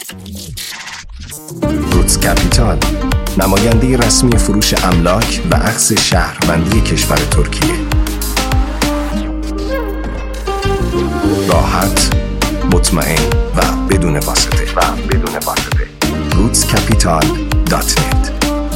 روتس کپیتال، نماینده رسمی فروش املاک و اخذ شهروندی کشور ترکیه. راحت، مطمئن و بدون واسطه. rootscapital.net.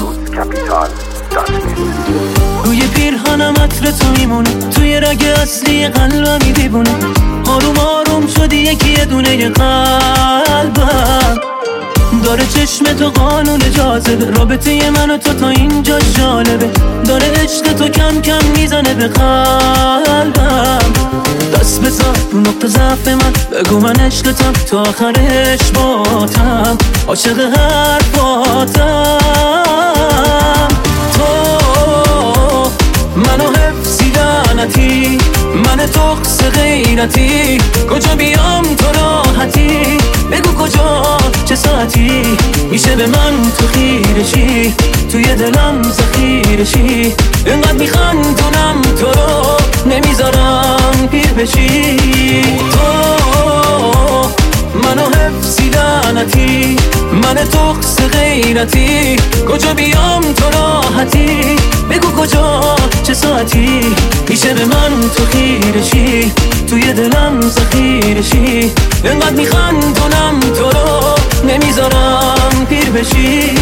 روی پیرهنم عطر تو میمونه، توی رگ اصلی قلبم دیوونه. آروم آروم شدی یکی دونه قلبم، داره چشم تو قانون جاذبه. رابطه من و تو تا اینجا جالبه، داره عشق تو کم کم میزنه به قلبم. دست بذار رو نقطه ضعف من، بگو من عشقتم تا آخرش باتم، عاشق حرفاتم. تو منو حفظی لعنتی، من تقص غیرتی، کجا بیام تو راحتی، بگو کجا چه ساعتی، میشه به من تو خیرشی، توی دلم ذخیرشی، اینقدر میخندونم تو رو نمیذارم پیر بشی. تو منو حفظی لعنتی، من تقص غیرتی، کجا بیام تو راحتی، بگو کجا چه ساعتی، میشه به من تو خیرشی، توی دلم ذخیرشی، اینقدر میخندونم تو رو نمیذارم پیر بشی.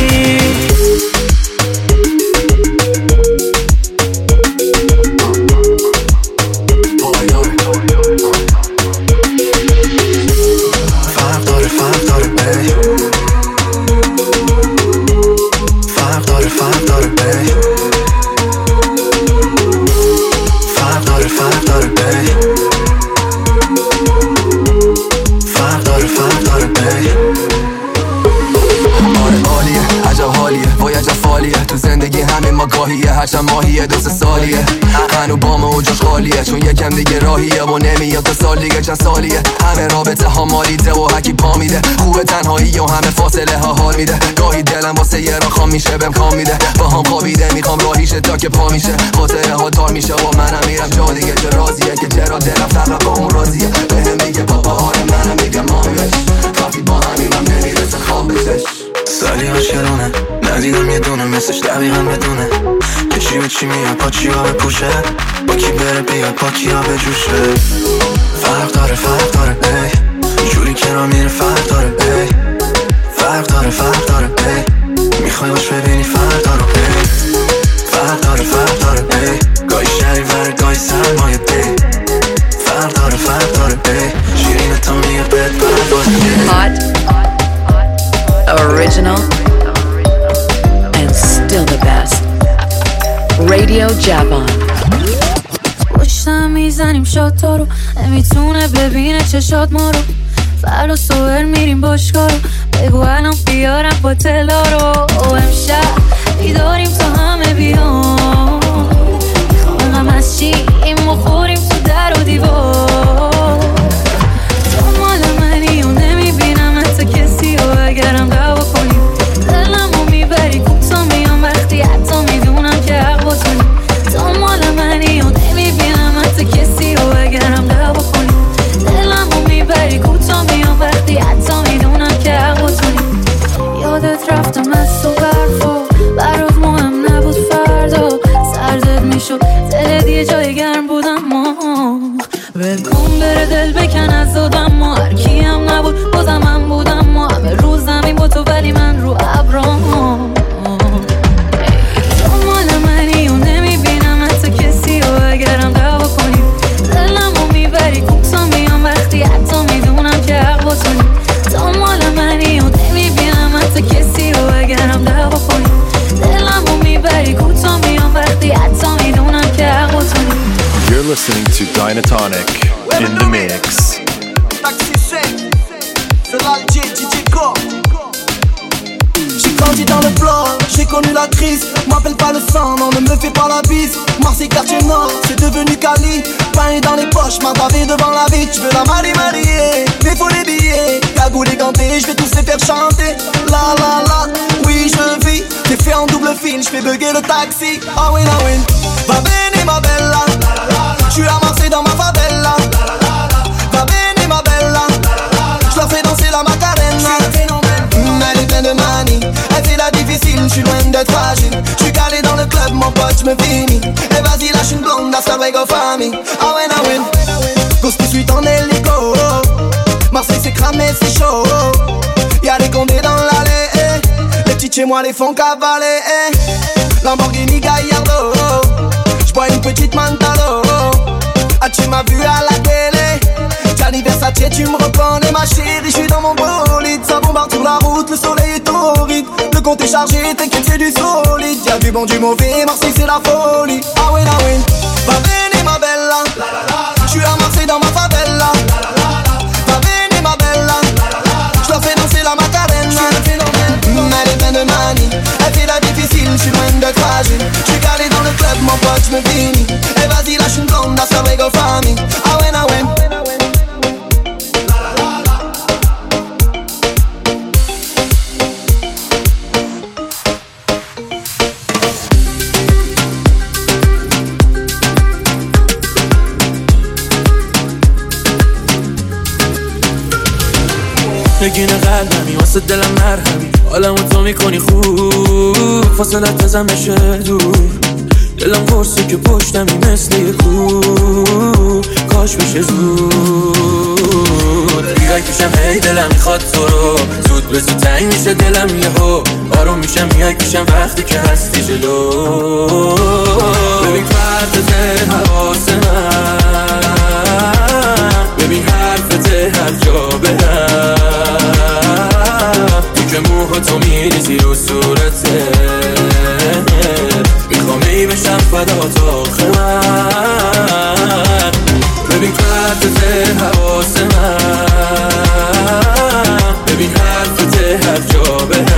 هرچند ماهیه 2 سالیه، هنو بام و جاش خالیه، چون یکم دیگه راهیه و نمیاد تا سال دیگه چند سالیه. همه رابطه ها مالیده و هکی پا میده، خوبه تنهایی و همه فاصله ها حال میده. گاهی دلم واسه یه را خام میشه بهم کام میده، با هم خوابیده میخوام راهیشه تا که پا میشه. خاطره ها تار میشه و منم میرم جا دیگه، چه رازیه که چرا دلم فقط با اون راضیه. بهم میگه پاپا آره منم میگم مامیش، وقتی با همینم نمیرسه خوابشش. سالی عاشقونه ندیدم یه دونه مثلش دقیقا بدونه، چی به چی میاد پا چی ها بپوشه، با کی بره بیاد با کی ها بجوشه. فرق داره ای جوری که را میره، فرق داره ای فرق داره ای میخوای باش ببینی فرق داره ای فرق داره ای گاهی شریور گاهی سرمایه دی. فرق داره ای شیرین تا میگه بد برداره Hot, original, and still the best. Radio Japan. پشتم میزنیم شاتا رو، نمیتونه ببینه چشات ما رو. فردا صبح میریم باشگاه رو، بگو الان بیارم پاتلا رو. امشب بیداریم تا همه بیان، میخوام از چیم مخوریم تو در و دیوار. تو مال منی و نمیبینم حتی کسی و اگرم دعوا کنیم دلم رو میبری کوتا میام وقتی حتی میدونم که حق با تو. تو مال منی و نمیبینم حتی کسی و اگرم دعوا کنیم دلم رو میبری کوتا میام وقتی حتی میدونم که حق با تو. یادت رفتم از تو برفا، برات مهم نبود فردا سردت میشد دلت یه جای گرم بودم. ما ولکن بره دل بکن از آدم، ما هر کی هم نبود بازم من بودم. ما همه روز زمین با تو ولی من رو ابرام. تو مال منی و نمیبینم حتی کسی و اگرم دعوا کنیم دلم رو میبری کوتا میام وقتی حتی میدونم که حق با تو. تو مال منی و نمیبینم حتی کسی و اگرم دعوا کنیم دلم رو میبری کوتا میام وقتی حتی میدونم که حق با تو. You're listening to Dynatonic in the mix. J'ai grandi dans le bloc, j'ai connu la crise. M'appelle pas le sang, non ne me fais pas la bise. Marseille quartier nord, c'est devenu Cali. Pain dans les poches, m'a pavé devant la vie. Tu veux la marier, mais faut les billets. Cagoule et ganté, je vais tous les faire chanter. La la la, oui je vis. T'es fait en double fil, je fais bugger le taxi. Ah oui, ah oui. Va bene ma bella, j'suis à Marseille dans ma favela. Va bene ma bella, j'la fais danser la Macarena. je me finis. Et vas-y lâche une blonde, hasta luego famille. Ah ouais, ah ouais. Cause tu suis en hélico. Marseille c'est cramé, c'est chaud. Y'a des condés dans l'allée. Les petits chez moi les font cavaler. Lamborghini Gallardo. J'bois une petite Mantalo. Ah tu m'as vu à la télé. Gianni Versace tu me reconnais ma chérie. J'suis dans mon bolide, ça bombarde sur la route. Le soleil est torride, le compte est chargé, t'inquiète c'est du solide. Y'a du bon, du mauvais, Marseille c'est la folie. Ah ouais, ah ouais. Va venir ma bella. J'suis à Marseille dans ma favela. Va venir ma bella. J'la fais danser la Macarena. Elle est pleine de manie, elle fait la difficile, j'suis loin de cracher. J'suis calé dans le club, mon pote, j'me finis. Et vas-y lâche une blonde, hasta luego famille. Ah ouais, ah ouais. نگین قلبمی واسه دلم مرهمی حالمو تو میکنی خوب فاصلت ازم بشه دور دلم قرصه که پشتمی مثل یه کوه کاش بشه زود ریگای کشم هی دلم میخواد تو رو زود به زود تنگ میشه دلم یهو آروم میشم میای کشم وقتی که هستی جلو ببین فرد حواس من ببین حرفت هر جا برم تو که موها تو میریزی رو صورته میخوام ای بشم فدا تا خمر ببین فرد حواس من ببین حرفت هر جا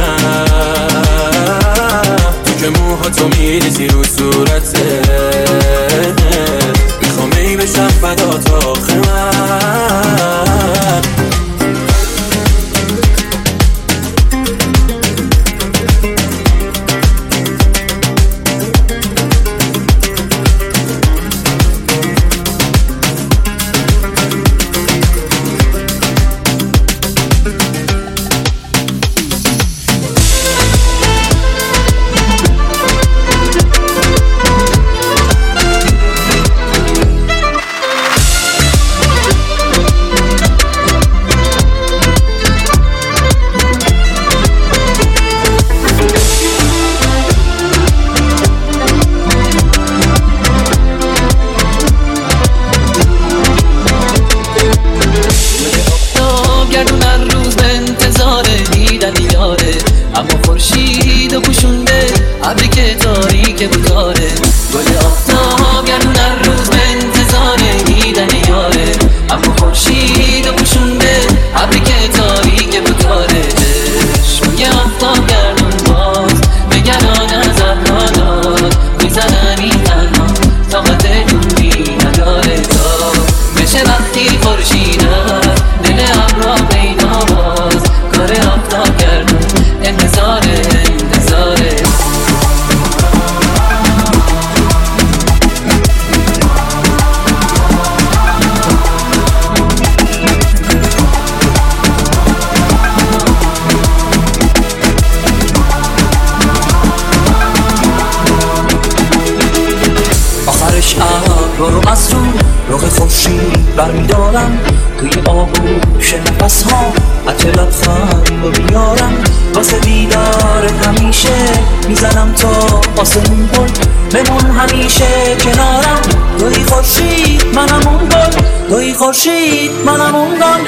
برم تو که موها تو میریزی رو صورته میخوام ای بشم فدا تا خمر برمیدارم توی آغوش نفس ها حتی لبخند رو بیارم واسه دیدارت همیشه میزنم تا آسمون گل بمون همیشه کنارم توی خورشید منم اون گل توی خورشید منم اون گل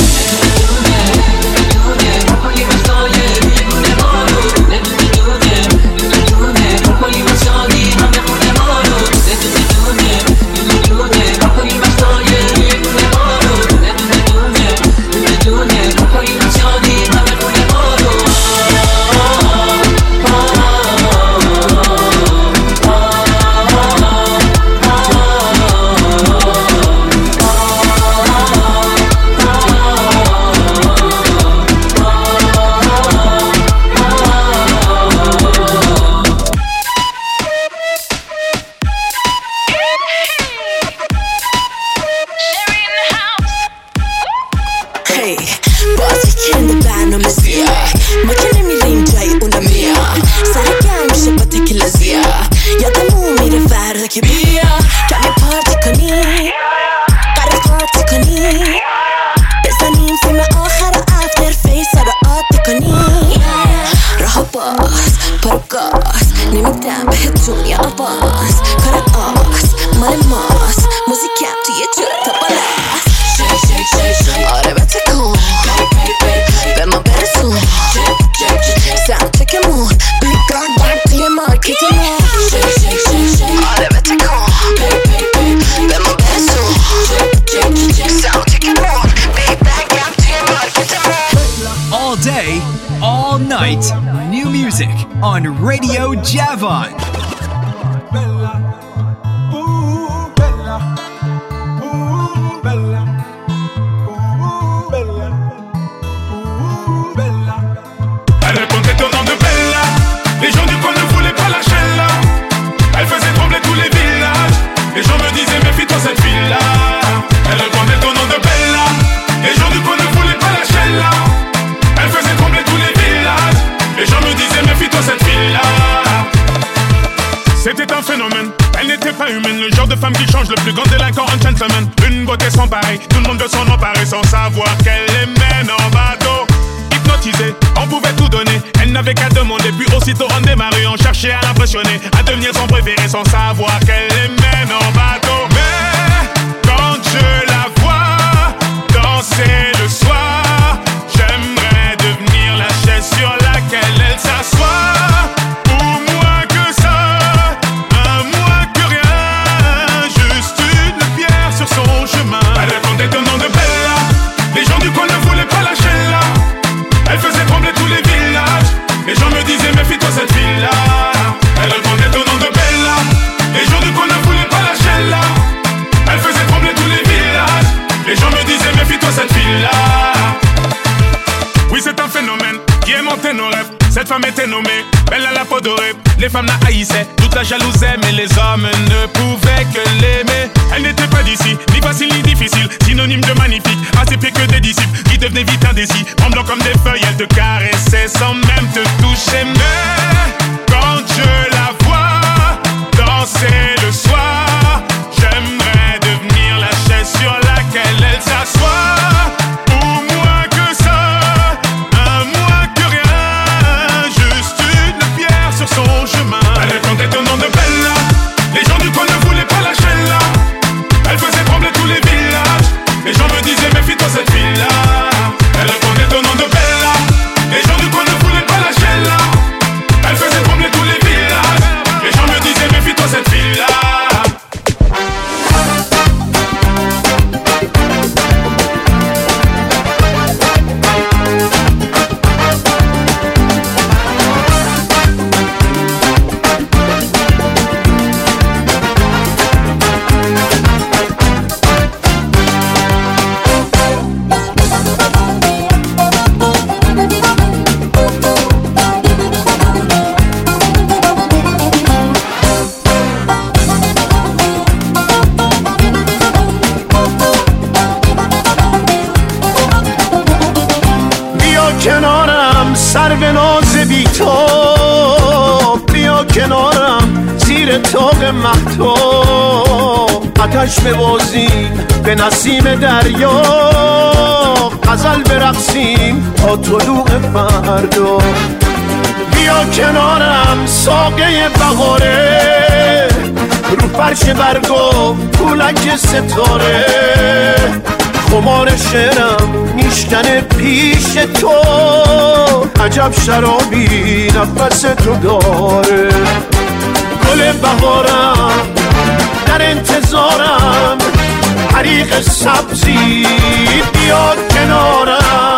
day, all night, new music on Radio Javon. Elle répondait au nom de Bella. Les gens du coin ne voulaient pas lâcher là. Elle faisait trembler tous les villages. Les gens me disaient méfie-toi cette fille-là. Elle répondait au nom de Bella. Les gens du coin ne voulaient pas lâcher là. Elle faisait trembler tous les villages. Les gens me disaient méfie-toi cette fille-là. C'était un phénomène, elle n'était pas humaine. Le genre de femme qui change le plus grand délinquant en gentleman. Une beauté sans pareil, tout le monde veut s'en emparer sans savoir qu'elle les mène en bateau. Hypnotisée, on pouvait tout donner. Elle n'avait qu'à demander, puis aussitôt on démarrait. On cherchait à l'impressionner, à devenir son préféré sans savoir qu'elle les mène en bateau. Mais quand je la vois danser le soir, j'aimerais devenir la chaise sur laquelle elle s'assoit. Elle répondait au nom de Bella. Les gens du coin ne voulaient pas lâcher là. Elle faisait trembler tous les villages. Les gens me disaient méfie-toi cette fille-là. Elle répondait au nom de Bella. Les gens du coin ne voulaient pas lâcher là. Elle faisait trembler tous les villages. Les gens me disaient méfie-toi cette fille-là. Oui, c'est un phénomène qui est monté nos rêves. Cette femme était nommée Bella la peau dorée. Les femmes la haïssaient, toute la jalousaient, mais les hommes ne pouvaient que l'aimer. Elle n'était pas d'ici, ni facile ni difficile, synonyme de magnifique, à ses pieds que des disciples qui devenaient vite indécis. Tremblant comme des feuilles, elle te caressait sans même te toucher. Mais quand je la vois danser le soir, j'aimerais devenir la chaise sur laquelle elle s'assoit. Son chemin. Elle répondait au nom de Bella. Les gens du coin ne voulaient pas lâcher là. Elle faisait trembler tous les villages. Les gens me disaient méfie-toi cette fille-là. Elle répondait au nom de Bella. Les gens du coin ne voulaient pas lâcher là. Elle faisait trembler tous les villages. Les gens me disaient méfie-toi cette fille-là. کنارم سر به ناز بی تو، بیا کنارم زیر طاق مهتاب، آتش ببازیم به نسیم دریا، غزل برقصیم تا طلوع فردا. بیا کنارم ساقه بهاره، رو فرش برگا پولک ستاره، خمار شعرم میشکنه پیش تو، عجب شرابی نفس تو داره. گل بهارم در انتظارم، حریق سبزی بیاد کنارم.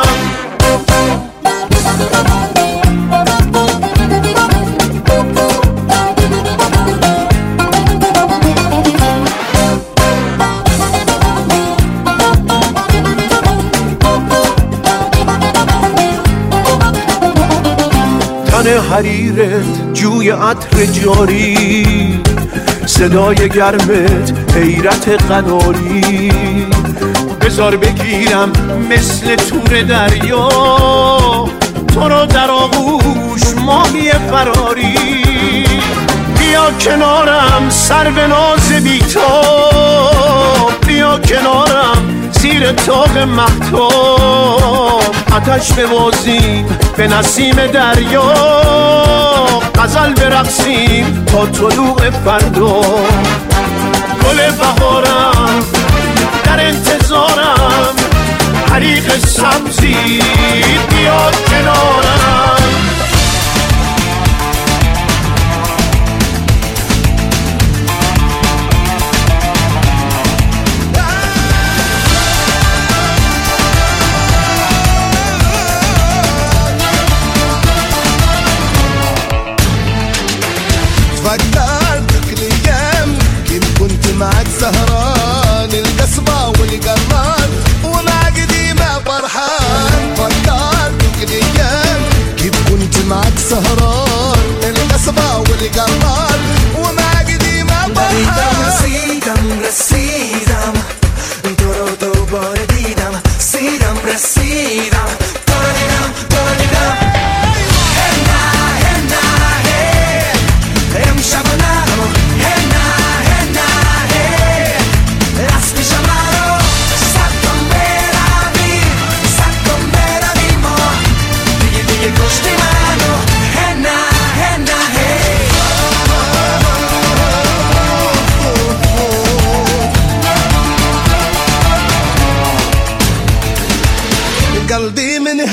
حریرت جوی عطر جاری، صدای گرمت حیرت قناری، بذار بگیرم مثل تور دریا، تو رو در آغوش ماهی فراری. بیا کنارم سر به ناز بی تو، بیا کنارم زیر طاق مهتاب، آتش ببازیم به نسیم دریا، غزل برقصیم تا طلوع فردا. گل بهارم در انتظارم، حریق سبزی بیاد کنارم.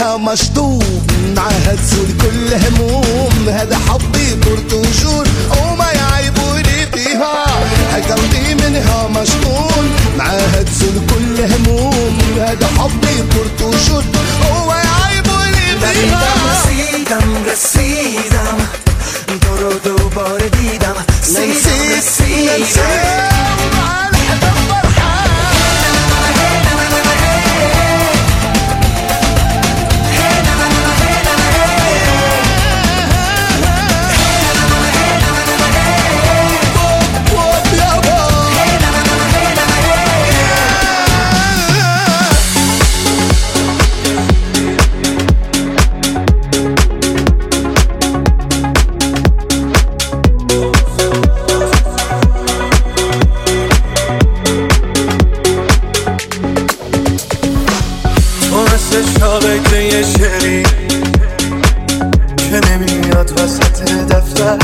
منها مشطوب معها تزول كل هموم هذا حبي طرت وجور وما يعيبوني فيها قلبي منها مشغول معها تزول كل هموم هذا حبي طرت وجور وما يعيبوني فيها رسیدم تو رو دوباره دیدم رسیدم شابکه شعری که نمیاد وسط دفتر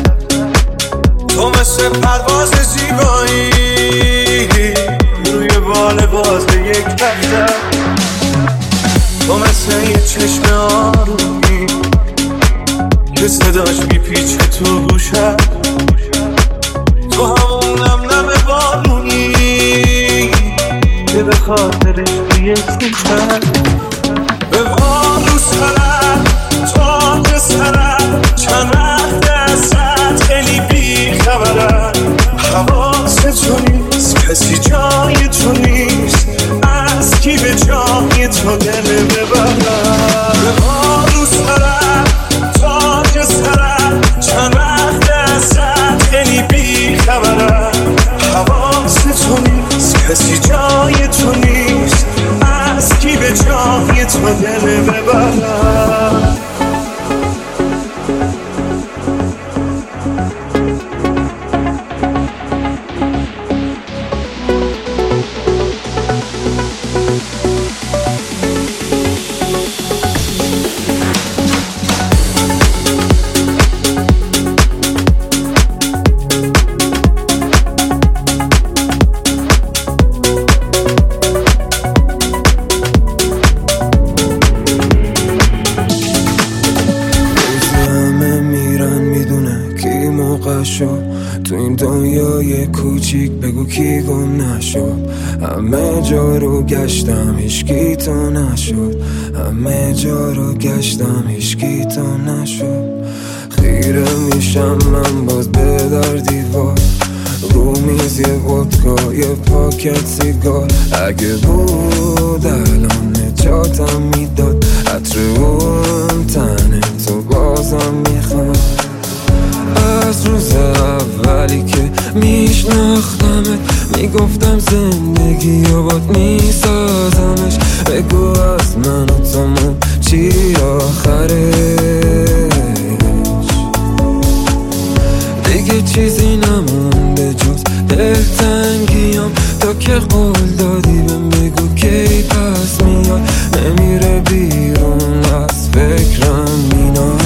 تو مثل پرواز زیبایی روی بال باز یک دفتر تو مثل یه چشم آرومی که صداش میپیچه تو گوشم تو همون نم بارونی که به خاطرش بیستیشم به رو سرم تاج سرم چند وقت ازت خیلی بی خبرم حواس تو نیست کسی جای تو نیست از کی به جای تو دل ببرم به رو سرم تاج سرم چند وقت ازت خیلی بی خبرم حواس تو نیست کسی جای تو نیست از کی به جای تو دل ببرم تو این دنیای کوچیک بگو کی گم نشد همه جا رو گشتم هیچکی تو نشد همه جا رو گشتم هیچکی تو نشد خیره میشم من باز به در دیوار رو میز یه ودکا یه پاکت سیگار اگه بود الان نجاتم میداد عطر اون تنه تو بازم میخواد از روز اولی که میشناختمت میگفتم زندگی و باد میسازمش بگو از من و تموم چی آخرش دیگه چیزی نمونده جز دلتنگیم تا که قول دادی بهم بگو کی پس میاد نمیره بیرون از فکرم اینا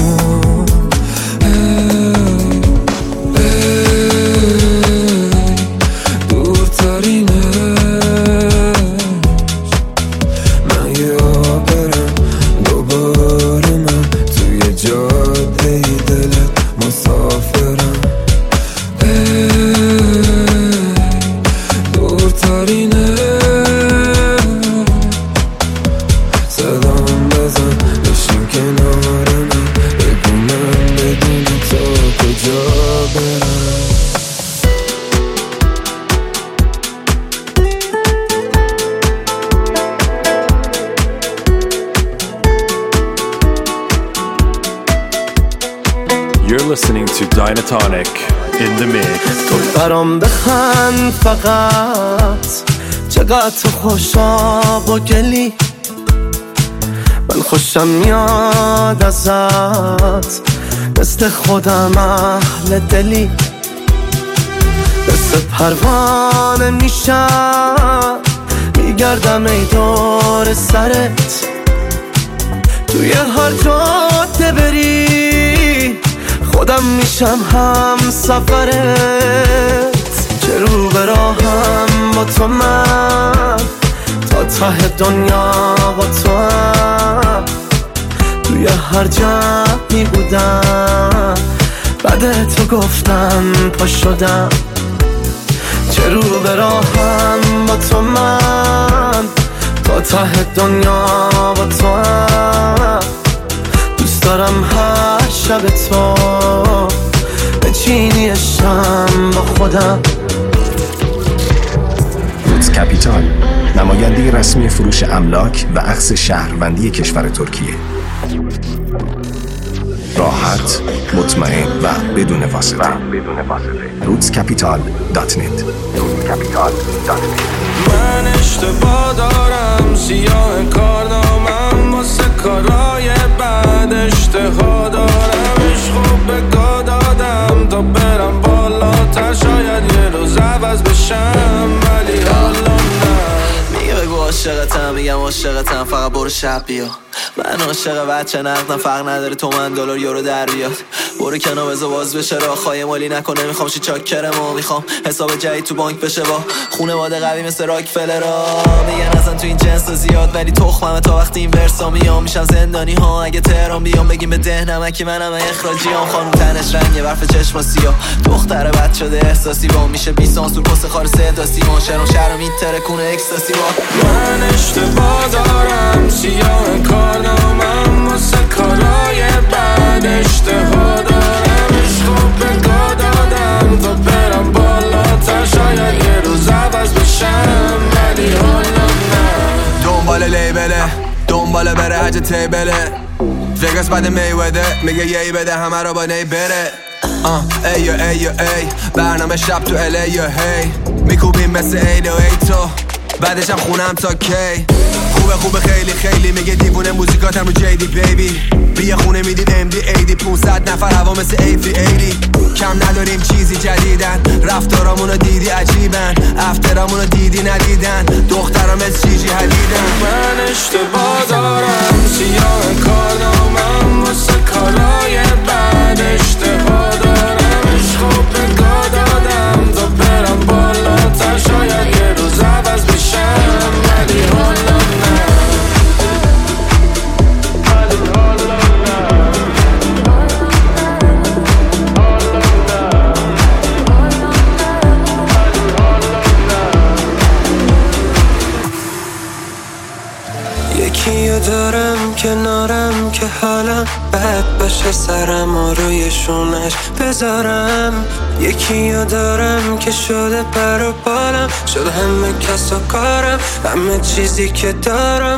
You're listening to Dynatonic in the mix. تو برام بخند فقط چقدر تو خوشا با گلی من خوشم میاد ازت مثل خودم اهل دلی مثل پروانه میشم میگردم ای دور سرت توی هر جاده بری خودم میشم هم سفرت چه رو به راهم با تو من تا ته دنیا با تو هم توی هر جمعی بودم، بعد تو گفتم پا شدم، چه رو به راهم با تو من، تا ته دنیا با تو هم. دوست دارم هر شب تو بچینی شم با خودم. رودز کپیتال، نماینده رسمی فروش املاک و اخذ شهروندی کشور ترکیه. راحت، مطمئن و بدون واسطه. rootscapital.net. من اشتباه دارم، سیاه کارنامم واسه کارای بعد اشتها دارم. عشقو به گا دادم تا برم بالاتر، شاید یه روز عوض بشم ولی حالا نه. بگو عاشقتم، میگم عاشقتم، فقط برو شب بیا. من عاشق بچه نقدم، فرق نداره تومن دلار یورو در بیاد. برو کنار بذار باز بشه راه، خواهی مالی نکنه، میخوام شی چاکرمو، میخوام حساب جدید تو بانک بشه با خونواده قوی مثل راکفلرا. میگن اصلا تو این جنس زیاد ولی تخممه، تا وقتی این ورسا میام میشم زندانی ها. اگه تهران بیام بگیم به ده نمکی منم اخراجیام. خانم تنش رنگه، برف چشم سیاه، دختره بد شده احساسی با میشه 20 سانسور پست خار صدا سیمان. شهر میتره کنه اکستاسی با من اشتباه دارم، سیاه کارنامم واسه کارای بعد اشتها دارم. عشقو به گا دادم تا برم بالاتر، شاید یه روز عوض بشم ولی حالا نه. دنبال لیبله، دنبال بره حج تیبله، وگاس بعد میوده میگه یهی بده همه رو با نی بره. ایو ایو ای برنامه شب تو الی و هی میکوبیم مثل ایل و ای تو، بعدش هم خونم تا کی. خوبه خیلی خیلی، میگه دیوونه موزیکاتم رو جیدی بیبی. بیا خونه میدیم MD 80، 500 نفر هوا مثل A380. کم نداریم چیزی جدیدن، رفتارامونو دیدی عجیبن، افترامونو دیدی ندیدن، دخترام از چیجی حدیدن. من اشتباه دارم، سیاه کارنامم واسه کارای بعد اشتها دارم. عشقو به گا دادم تا برم بالاتر، شاید یه روز عوض بشم ولی حالا نه. یکیو دارم کنارم که حالم بد باشه، سرم و روی شونش بذارم. یکیو دارم که شده پر و بالم، شده همه کس و کارم، همه چیزی که دارم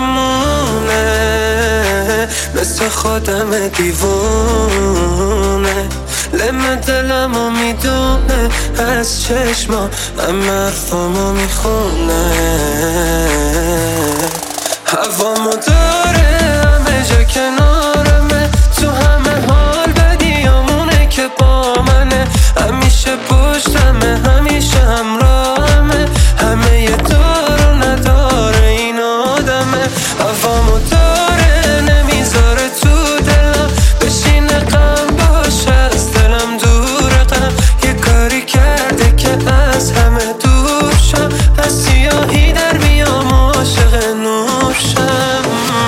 مونه، مثل خودم دیوونه. لم دلمو میدونه، از چشما همه حرفامو میخونه. هوامو داره همه جا کنارمه، تو همه حال بدیامونه که با منه. همیشه پشتمه، همیشه همراهمه، همه یه دار و نداره این آدمه. هوامو داره نمیذاره تو دلم بشینه، غم باشه از دلم دوره. غم یه کاری کرده که از همه دور شم، از سیاهی در بیام و عاشق نور شم.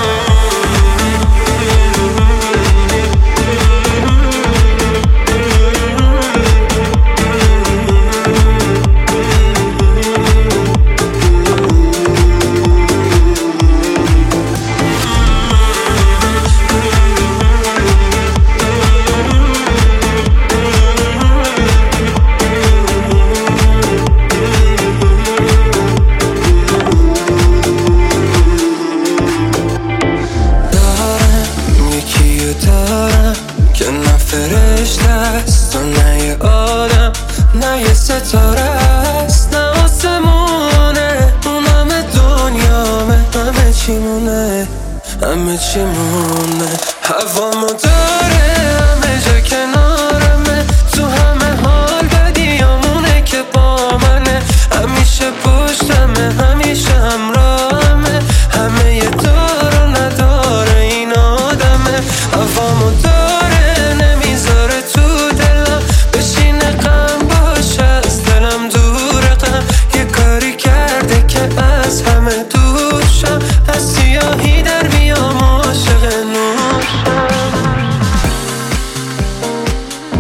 ستاره است نه آسمونه، اون همه دنیامه، همه چیمونه، همه چیمونه. هوامو داره همه جا کنارمه، تو همه حال بدیامونه که با منه. همیشه پشتمه، همیشه همراهمه، همه یه دار و نداره این آدمه. هوامو داره نمیذاره تو دلم بشینه، غم باشه از دلم دوره. غم یه کاری کرده که از همه دور شم، از سیاهی در بیام و عاشق نور شم.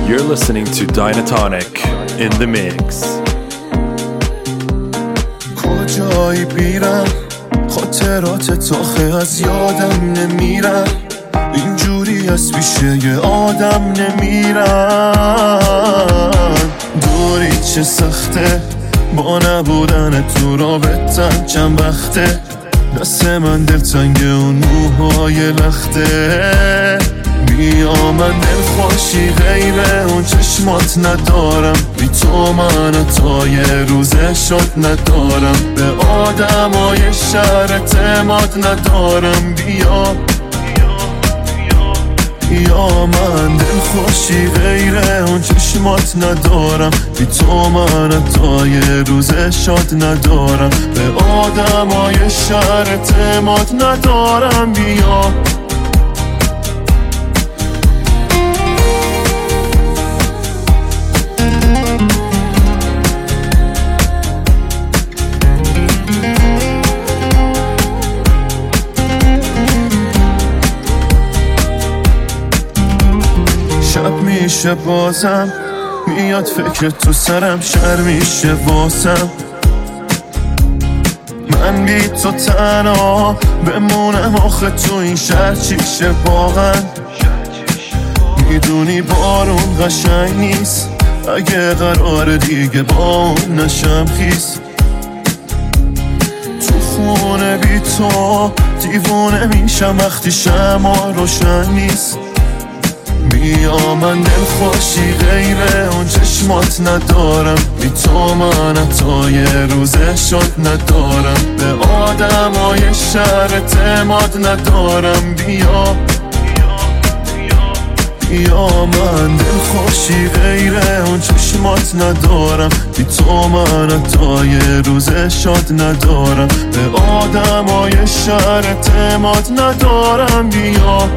You're listening to Dynatonic in the mix. کجایی بیرم خاطرات تاخه از یادم نمیرم اینجوری از پیشه یه آدم نمیرم دوری چه سخته با نبودن تو رابطم چند وقته دست من دلتنگ اون موهای لخته بیا من دلخوشی غیر اون چشمات ندارم بی تو من تا یه روزه شد ندارم به آدمای شهر اعتماد ندارم بیا یا من دلخوشی غیر اون چشمات ندارم بی تو من تا یه روزه شاد ندارم به آدمای شهر اعتماد ندارم بیا میشه بازم میاد فکر تو سرم شر میشه واسم من بی تو تنها بمونم آخه تو این شهر چیشه واقعا میدونی بارون قشنگ نیست اگه قرار دیگه با اون نشم خیس تو خونه بی تو دیوونه میشم وقتی شمع روشن نیست بیا من دلخوشی غیر اون چشمات ندارم بی تو من تا یه روزه شد ندارم به آدمای شهر اعتماد ندارم بیا یا من دلخوشی غیر اون چشمات ندارم بی تو من تا یه روزه شاد ندارم به آدمای شهر اعتماد ندارم بیا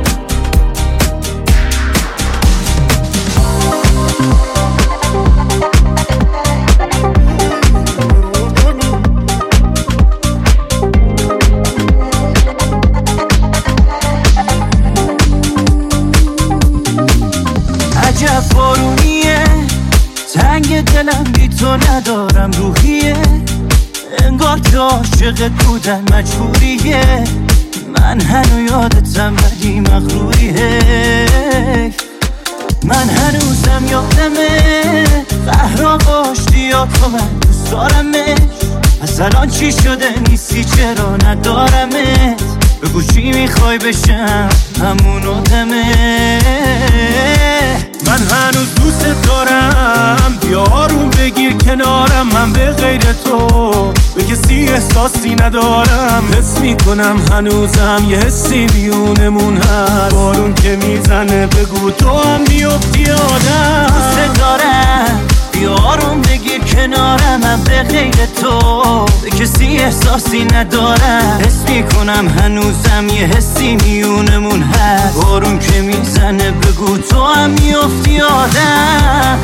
دلم بی تو ندارم روحیه انگار که عاشقت بودن مجبوریه من هنو یادتم ولی مغروریه من هنوزم یادمه قهران آشتیات تو من دوست دارمش از الان چی شده نیستی چرا ندارمت بگو چی میخوای بشم همون آدمه من هنوز دوست دارم بیا آروم بگیر کنارم من به غیر تو به کسی احساسی ندارم حس میکنم هنوزم یه حسی بیونمون هست بارون که میزنه بگو تو هم میفتی آدم دوست دارم بیا آروم بگیر کنارم من به غیر تو به کسی احساسی ندارم حس میکنم هنوزم یه حسی میونمون هست بارون که میزنه بگو تو هم میفتی آدم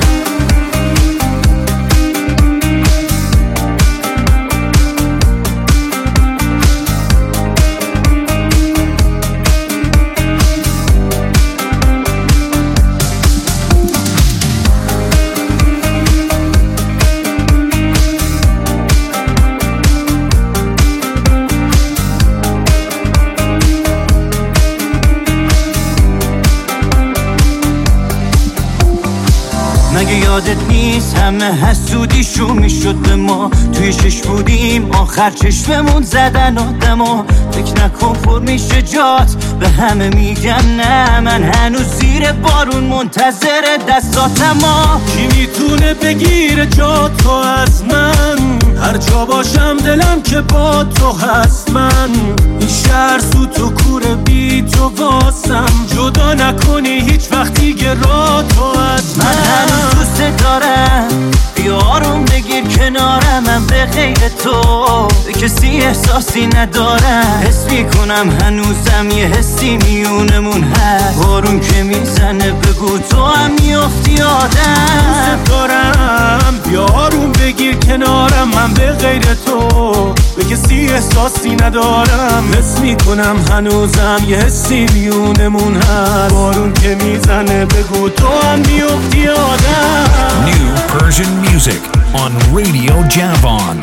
مگه یادت نیست همه حسودیشو میشد به ما توی شش بودیم آخر چشممون زدن آدما فکر نکن پر میشه جات به همه میگم نه من هنوز زیر بارون منتظر دستاتما کی میتونه بگیره جاتو از من هر جا باشم دلم که با تو هست من این شهر سوت و کوره بی تو واسم جدا نکنی هیچ وقتی گرا تو از من هنوز دوست دارم بیا آروم بگیر کنارم من به غیر تو به کسی احساسی ندارم. حس میکنم هنوزم یه حسی میونمون هست. بارون که میزنه بگو تو هم میافتی آدم. دوست دارم بیارون بگیر کنارم، من به غیر تو به کسی احساسی ندارم. حس میکنم هنوزم یه حسی میونمون هست. بارون که میزنه بگو تو هم میافتی آدم. New Persian music on Radio Javan.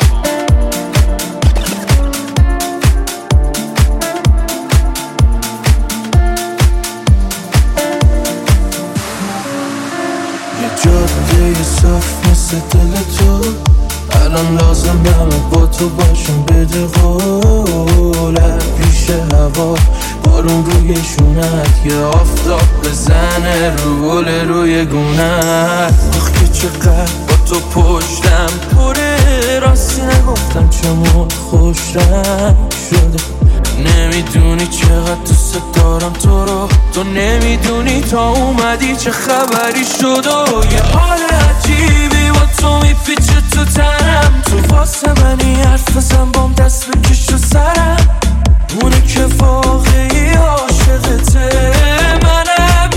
جاده صاف مثل دل تو، الان لازم همه با تو باشم. بده قولت پیش هوا، بارون روی شونت، یه آفتاب بزنه روی گونت. آخ که چقدر با تو پشتم پره، راستی نگفتم چمون خوش رنگ شده. نمیدونی چقدر دوست دارم تو رو، تو نمیدونی تا اومدی چه خبری شد. و یه حال عجیبی با تو میپیچه تو تنم، تو واسه منی حرف بزن بام دست بکش رو سرم. اونه که واقعی عاشقته منم.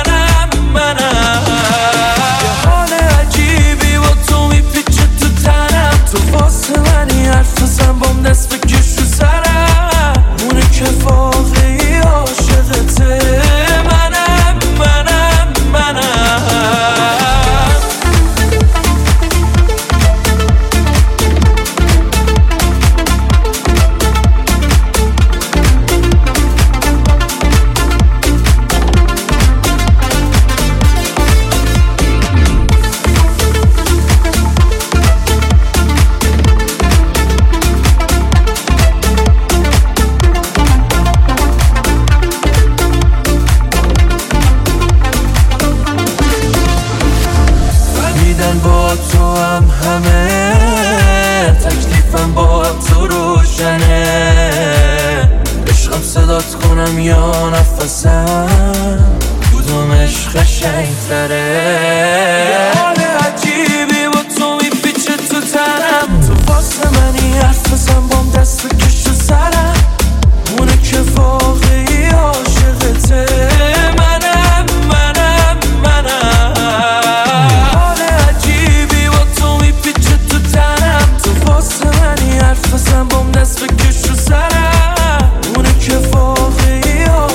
یه حال عجیبی با تو میپیچه تو تنم، تو واسه منی حرف بزن بام دست بکش رو سرم. اونه که واقعی عاشقته منم. یا نفسم کدومش قشنگ‌تره. یه حال عجیبی با تو میپیچه تو تنم، تو واسه منی حرف بزن بام دست بکش رو سرم. اونه که واقعی عاشقته منم. یه حال عجیبی با تو میپیچه تو تنم، تو واسه منی حرف بزن بام دست بکش رو سرم. اونه که واقعی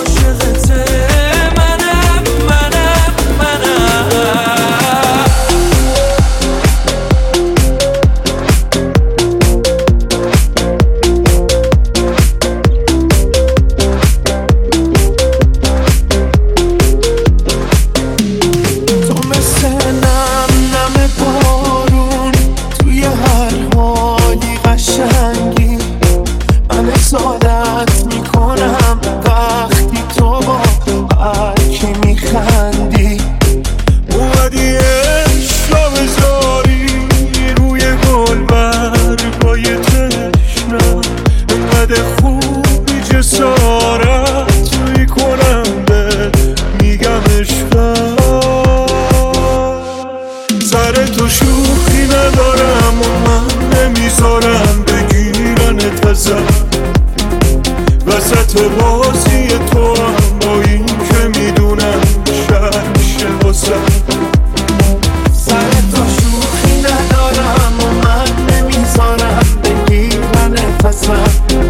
وسط بازی تو هم با این که میدونم شهر میشه واسم. سر تو شوخی ندارم و من نمیذارم بگیرن نفسم.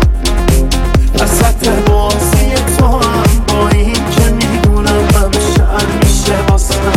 وسط بازی تو هم با این که میدونم هم شهر میشه واسم.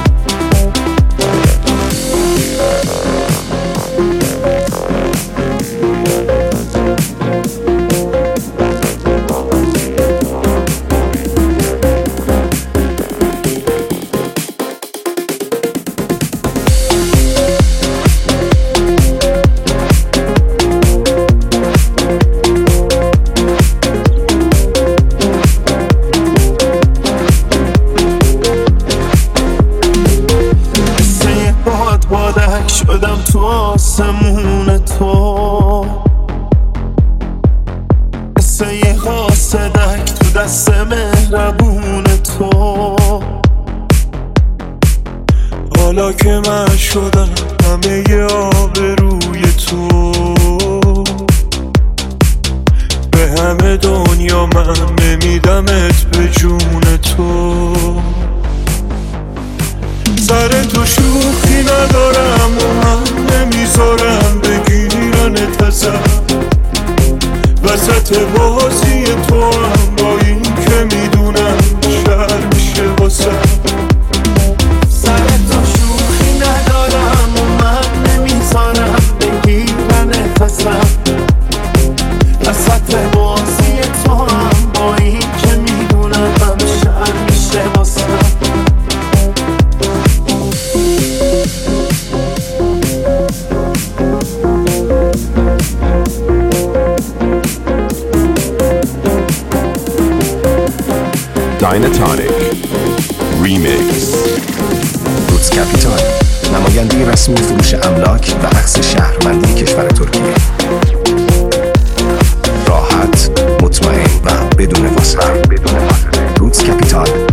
شدم تو آسمون تو، مثل یه قاصدک تو دست مهربون تو. حالا که من شدم همه ی آبروی تو، به همه دنیا من نمیدمت به جون تو. سر تو شوخی ندارم و من نمیذارم بگیرنت ازم، وسط بازی تو هم با این که میدونم شهر میشه واسم. سر تو شوخی ندارم و من نمیذارم بگیرنت ازم، وسط بازی تو هم با این که میدونم شهر میشه واسم. Dynatonic Remix. روتس کپیتال، نماینده رسمی فروش املاک و اخذ شهروندی کشور ترکیه. راحت، مطمئن و بدون واسطه. روتس کپیتال